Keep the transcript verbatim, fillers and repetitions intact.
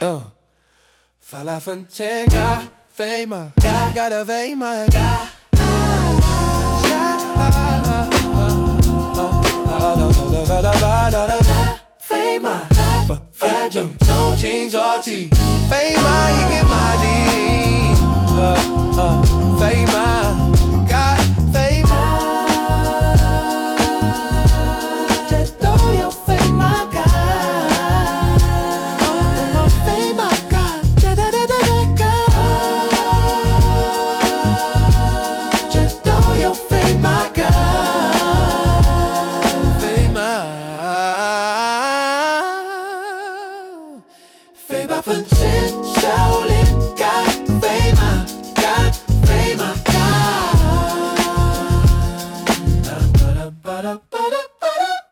嗯，发了分钱咖啡嘛，咖的啡嘛，咖。飞马，反正重新做起，飞马一个马蹄，飞马，咖飞马，这都有飞马咖，飞马咖，哒哒哒哒哒咖，这都有飞马咖，飞马。飞吧，分